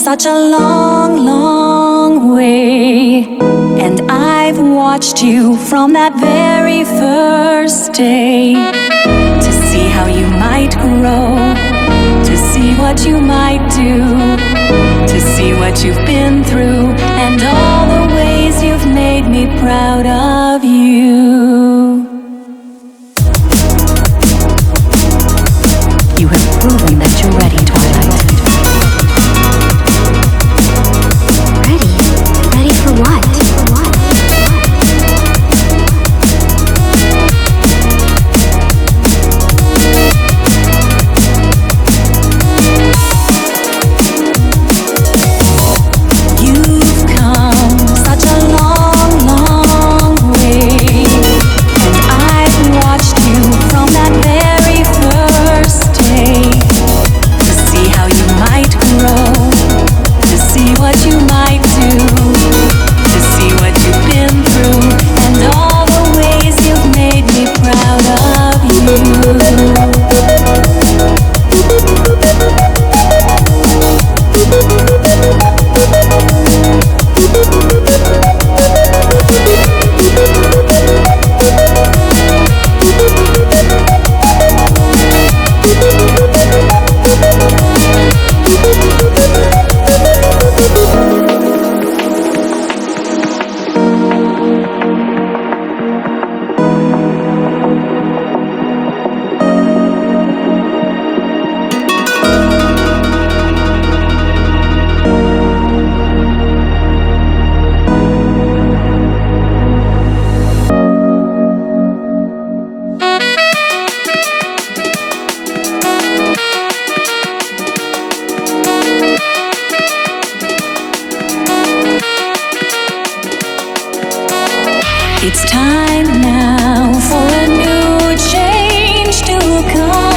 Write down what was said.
such a long, long way, and I've watched you from that very first day, to see how you might grow, to see what you might do, to see what you've been through, and all the ways you've made me proud of you. You have proven that you're ready, Twilight. Ready? Ready for what? You've come such a long, long way, and I've watched you from that very first day, to see how you might grow, to see what you might do, to see what you've been through, and all the ways you've made me proud of you. It's time now for a new change to come.